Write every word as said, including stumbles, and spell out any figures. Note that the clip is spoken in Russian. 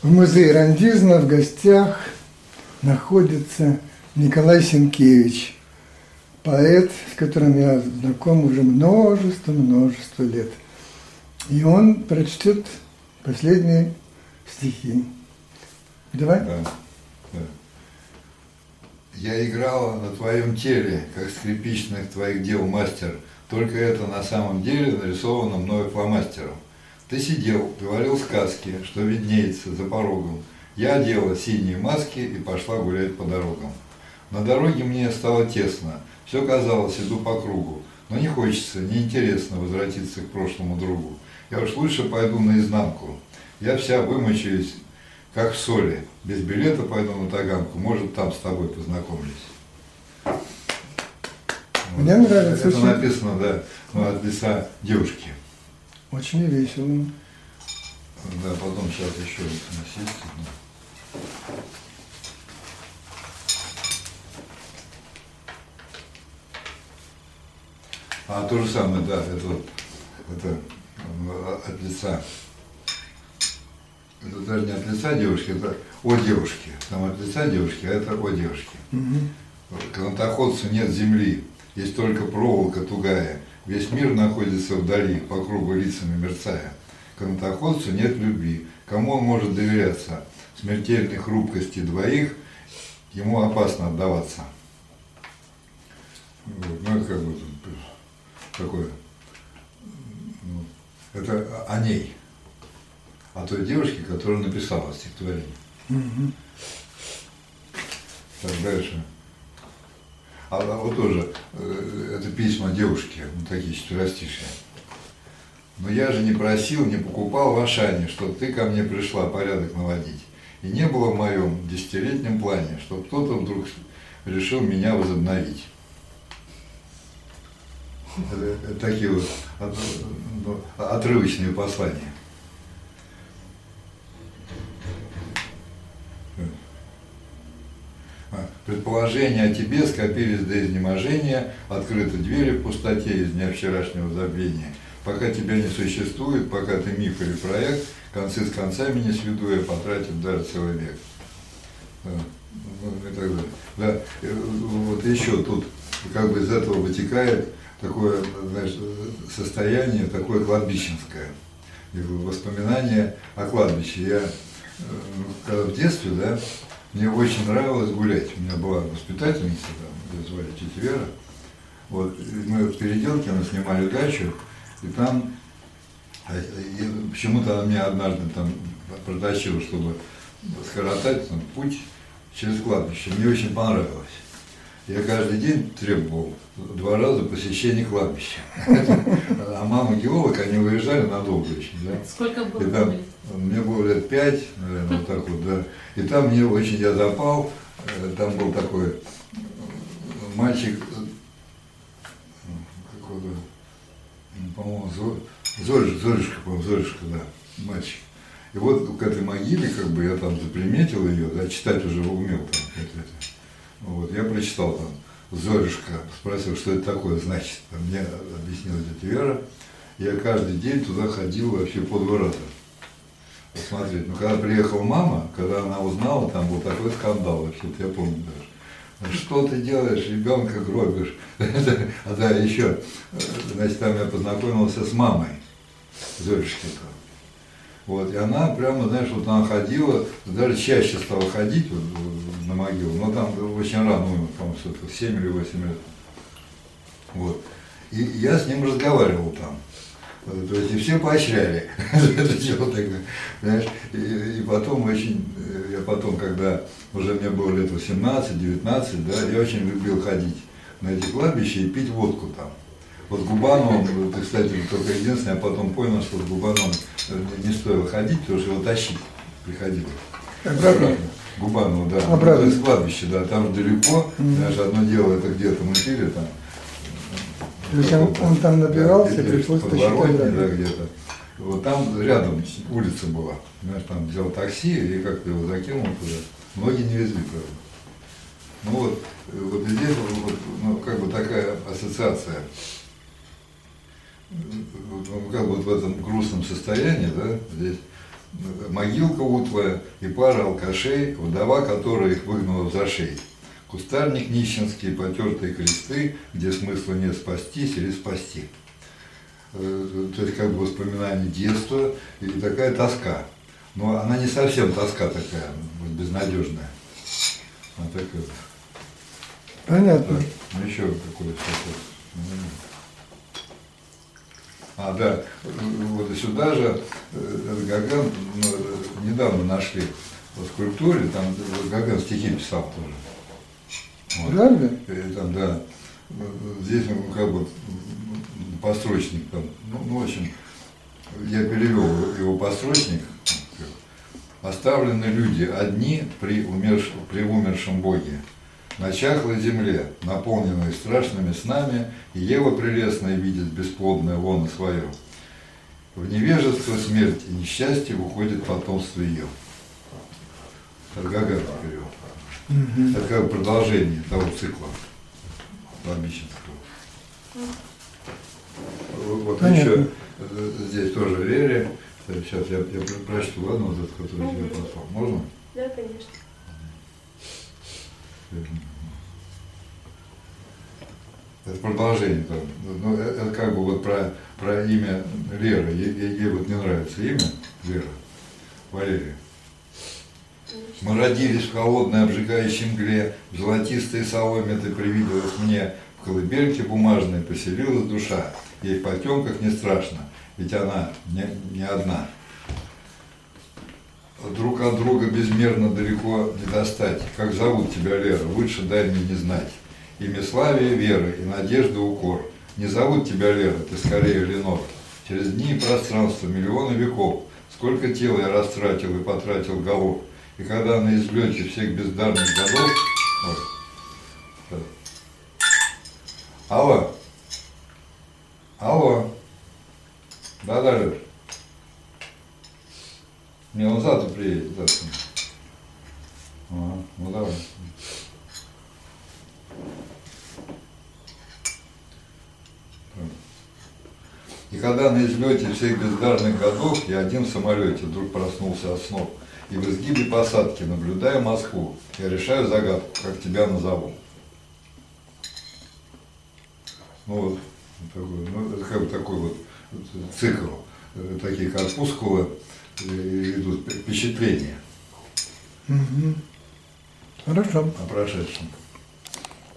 В музее Рандизна в гостях находится Николай Сенкевич, поэт, с которым я знаком уже множество-множество лет. И он прочтет последние стихи. Давай. Да, да. Я играла на твоем теле, как скрипичных твоих дел мастер, только это на самом деле нарисовано мною фломастером. Ты сидел, говорил сказки, что виднеется за порогом. Я одела синие маски и пошла гулять по дорогам. На дороге мне стало тесно, все казалось, иду по кругу, но не хочется, неинтересно возвратиться к прошлому другу. Я уж лучше пойду наизнанку. Я вся вымочаюсь, как в соли. Без билета пойду на Таганку, может, там с тобой познакомлюсь. Мне вот. нравится. Это очень... написано, да, ну, от лица девушки. Очень весело. Да, потом сейчас еще носить. А то же самое, да, это вот, это от лица. Это даже не от лица девушки, это о девушке. Там от лица девушки, а это о девушке. Угу. Канатоходцу нет земли, есть только проволока тугая. Весь мир находится вдали, по кругу лицами мерцая. Канатоходцу нет любви. Кому он может доверяться? Смертельной хрупкости двоих ему опасно отдаваться. Вот, ну, это как бы такое. Ну, это о ней. О той девушке, которая написала стихотворение. Угу. Так, дальше. А, а вот тоже, э, это письма девушки, ну, такие четверостишие. Но я же не просил, не покупал в Ашане, чтоб ты ко мне пришла порядок наводить. И не было в моем десятилетнем плане, чтоб кто-то вдруг решил меня возобновить. Это, это такие вот от, ну, отрывочные послания. Предположения о тебе скопились до изнеможения, открыты двери в пустоте из дня вчерашнего забвения. Пока тебя не существует, пока ты миф или проект, концы с концами не сведу, я потратив даже целый век. Да, ну, и так далее. Да, вот еще тут как бы из этого вытекает такое, знаешь, состояние, такое кладбищенское. И воспоминания о кладбище. Я когда в детстве, да, мне очень нравилось гулять. У меня была воспитательница, там, ее звали тетя Вера. Вот, мы в Переделке мы снимали дачу, и там и почему-то она меня однажды там протащила, чтобы скоротать там, путь через кладбище. Мне очень понравилось. Я каждый день требовал два раза посещения кладбища. А мама геолог, они выезжали надолго очень, да. Сколько было лет? Мне было лет пять, наверное, вот так вот, да. И там мне очень я запал, там был такой мальчик, какой-то, по-моему, Зорюшка, Зорюшка, по-моему, Зорюшка, да, мальчик. И вот к этой могиле, как бы, я там заприметил ее, да, читать уже умел там, это, это. Вот, я прочитал там Зорюшка, спросил, что это такое значит. Мне объяснила тетя Вера. Я каждый день туда ходил вообще по два раза посмотреть. Но когда приехала мама, когда она узнала, там был такой скандал вообще, я помню даже. Что ты делаешь, ребенка гробишь? А да, еще, значит, там я познакомился с мамой Зорюшки-то. Вот, и она прямо, знаешь, вот она ходила, даже чаще стала ходить вот, на могилу, но там очень рано умер, по-моему, что-то семь или восемь лет. Вот. И я с ним разговаривал там. То есть и все поощряли это дело тогда, знаешь. И, и потом очень, я потом, когда уже мне было лет восемнадцать-девятнадцать, да, я очень любил ходить на эти кладбища и пить водку там. Вот с Губановым, ты, кстати, только единственное, я потом понял, что с Губановым не стоило ходить, потому что его тащить приходилось. Обратно? Губанову, да. Обратно. Ну, с кладбища, да, там далеко, mm-hmm. Знаешь, одно дело это где-то мы пили там. То есть он, он там набирался, да, пришлось тащить обратно. Да, где-то. Вот там рядом улица была, знаешь, там взял такси и как-то его закинул туда. Многие не везли, правда. Ну вот, вот здесь вот, ну, как бы такая ассоциация. Как бы вот в этом грустном состоянии, да, здесь могилка утлая и пара алкашей, вдова, которая их выгнала за шеи. Кустарник нищенский, потертые кресты, где смысла нет спастись или спасти. То есть как бы воспоминание детства и такая тоска. Но она не совсем тоска такая, безнадежная. Она такая. Понятно. Так, ну еще какой-то. А, да, вот и сюда же Гаган ну, недавно нашли в скульптуре, там Гаган стихи писал тоже. Вот. Правда? И там, да, здесь он как бы построчник там, ну, ну, в общем, я перевел его построчник. Оставлены люди одни при, умерш... при умершем Боге, на чахлой земле, наполненной страшными снами, и Ева прелестная видит бесплодное лоно свое. В невежество, смерть и несчастье уходит потомство ее. Это Гаган перевел. Угу. Это как продолжение того цикла Лобищенского. Вот еще здесь тоже Рере. Сейчас я, я прочту, ладно, вот этот, который я тебе послал. Можно? Да, конечно. Это продолжение там. Ну, это, это как бы вот про, про имя Лера. Ей, ей, ей вот не нравится имя Лера, Валерия. Мы родились в холодной обжигающей мгле, в золотистой соломе ты привиделась мне, в колыбельке бумажной поселилась душа. Ей в потемках не страшно, ведь она не, не одна. Друг от друга безмерно далеко не достать. Как зовут тебя, Лера, лучше дай мне не знать. Имя славия, веры и надежды укор. Не зовут тебя, Лера, ты скорее Ленор. Через дни и пространство, миллионы веков, сколько тел я растратил и потратил голов. И когда на излете всех бездарных годов... Ой, алло. Алло. Да-да, Леш. Не, он завтра приедет, завтра. Ага, ну давай. И когда на излете всех бездарных годов я один в самолете вдруг проснулся от снов, и в изгибе посадки наблюдаю Москву, я решаю загадку, как тебя назову. Ну вот, такой, ну, это как бы такой вот цикл, такие корпускулы идут, впечатления. Угу. Хорошо. О прошедшем.